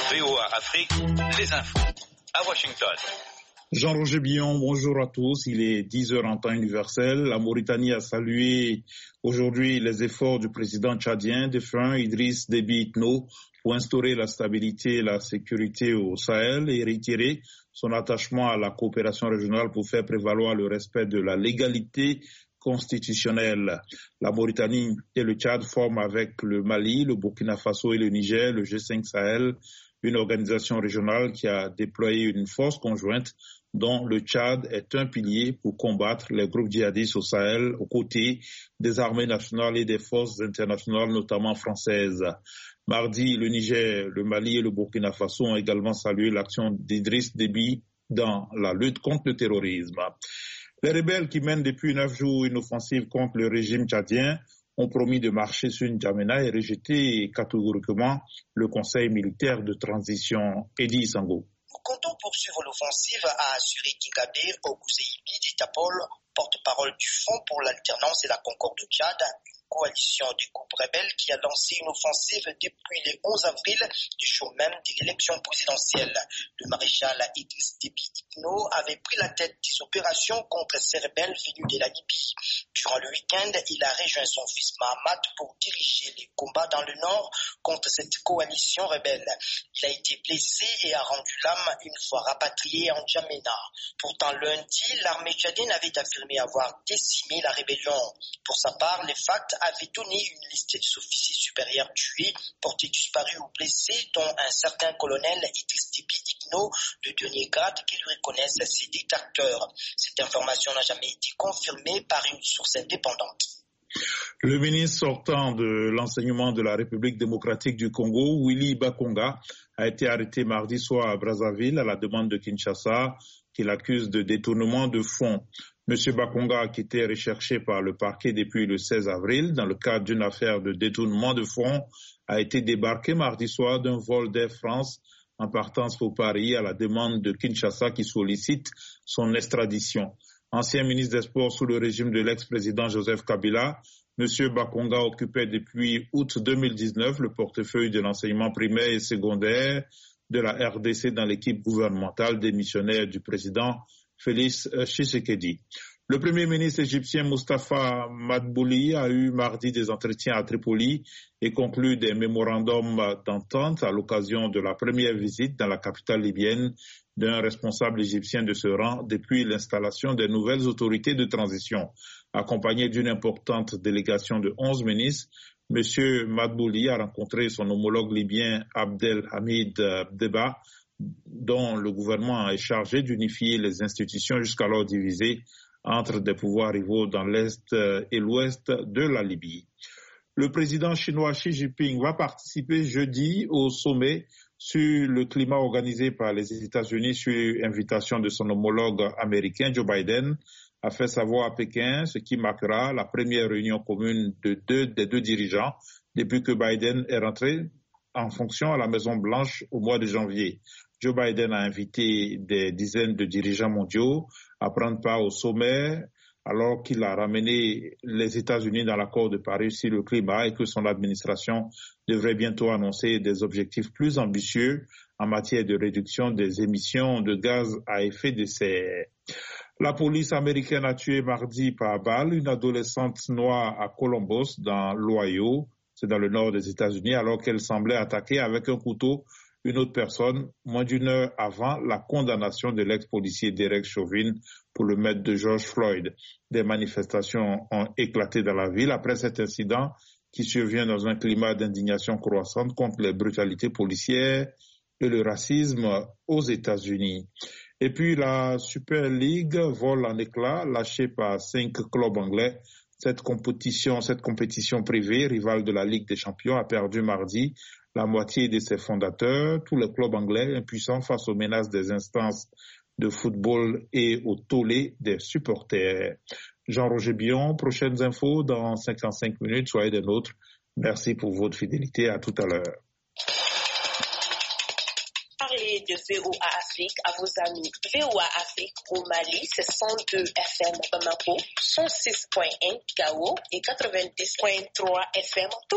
VOA Afrique, les infos à Washington. Jean-Roger Billon, bonjour à tous. Il est 10h en temps universel. La Mauritanie a salué aujourd'hui les efforts du président tchadien défunt Idriss Déby Itno pour instaurer la stabilité et la sécurité au Sahel et réitérer son attachement à la coopération régionale pour faire prévaloir le respect de la légalité constitutionnelle. La Mauritanie et le Tchad forment avec le Mali, le Burkina Faso et le Niger le G5 Sahel, une organisation régionale qui a déployé une force conjointe dont le Tchad est un pilier pour combattre les groupes djihadistes au Sahel aux côtés des armées nationales et des forces internationales, notamment françaises. Mardi, le Niger, le Mali et le Burkina Faso ont également salué l'action d'Idriss Déby dans la lutte contre le terrorisme. Les rebelles qui mènent depuis 9 jours une offensive contre le régime tchadien ont promis de marcher sur N'Djamena et rejeter catégoriquement le Conseil militaire de transition. Edi Sango. Nous comptons poursuivre l'offensive, a assuré Kingabé Oguseibi Ditapol, porte-parole du Fonds pour l'alternance et la concorde au Tchad, une coalition des groupes rebelles qui a lancé une offensive depuis le 11 avril, du jour même de l'élection présidentielle. Le maréchal Idriss Déby Itno avait pris la tête des opérations contre ces rebelles venus de la Libye. Durant le week-end, il a rejoint son fils Mahamat pour diriger les combats dans le nord contre cette coalition rebelle. Il a été blessé et a rendu l'âme une fois rapatrié en N'Djamena. Pourtant, lundi, l'armée tchadienne avait affirmé avoir décimé la rébellion. Pour sa part, les FACT avaient donné une liste des officiers supérieurs tués, portés disparus ou blessés, dont un certain colonel Idriss Déby Itno, le dernier grade qui lui reconnaissent ses détracteurs. Cette information n'a jamais été confirmée par une source indépendante. Le ministre sortant de l'enseignement de la République démocratique du Congo, Willy Bakonga, a été arrêté mardi soir à Brazzaville à la demande de Kinshasa, qui l'accuse de détournement de fonds. M. Bakonga, qui était recherché par le parquet depuis le 16 avril dans le cadre d'une affaire de détournement de fonds, a été débarqué mardi soir d'un vol d'Air France en partance pour Paris à la demande de Kinshasa qui sollicite son extradition. Ancien ministre des Sports sous le régime de l'ex-président Joseph Kabila, M. Bakonga occupait depuis août 2019 le portefeuille de l'enseignement primaire et secondaire de la RDC dans l'équipe gouvernementale démissionnaire du président Félix Tshisekedi. Le premier ministre égyptien Mustafa Madbouli a eu mardi des entretiens à Tripoli et conclu des mémorandums d'entente à l'occasion de la première visite dans la capitale libyenne d'un responsable égyptien de ce rang depuis l'installation des nouvelles autorités de transition. Accompagné d'une importante délégation de 11 ministres, M. Madbouli a rencontré son homologue libyen Abdelhamid Deba, dont le gouvernement est chargé d'unifier les institutions jusqu'alors divisées entre des pouvoirs rivaux dans l'Est et l'Ouest de la Libye. Le président chinois Xi Jinping va participer jeudi au sommet sur le climat organisé par les États-Unis sur invitation de son homologue américain Joe Biden, a fait savoir à Pékin, ce qui marquera la première réunion commune des deux dirigeants depuis que Biden est rentré en fonction à la Maison-Blanche au mois de janvier. Joe Biden a invité des dizaines de dirigeants mondiaux à prendre part au sommet alors qu'il a ramené les États-Unis dans l'accord de Paris sur le climat et que son administration devrait bientôt annoncer des objectifs plus ambitieux en matière de réduction des émissions de gaz à effet de serre. La police américaine a tué mardi par balle une adolescente noire à Columbus, dans l'Ohio, c'est dans le nord des États-Unis, alors qu'elle semblait attaquer avec un couteau une autre personne, moins d'une heure avant la condamnation de l'ex-policier Derek Chauvin pour le meurtre de George Floyd. Des manifestations ont éclaté dans la ville après cet incident qui survient dans un climat d'indignation croissante contre les brutalités policières et le racisme aux États-Unis. Et puis la Super League vole en éclats, lâchée par 5 clubs anglais. Cette compétition privée, rivale de la Ligue des Champions, a perdu mardi la moitié de ses fondateurs, tous les clubs anglais impuissants face aux menaces des instances de football et au tollé des supporters. Jean-Roger Billon, prochaines infos dans 55 minutes, soyez des nôtres. Merci pour votre fidélité, à tout à l'heure. Parlez de VOA Afrique à vos amis. VOA Afrique au Mali, c'est 102 FM Bamako, 106.1 Gao et 90.3 FM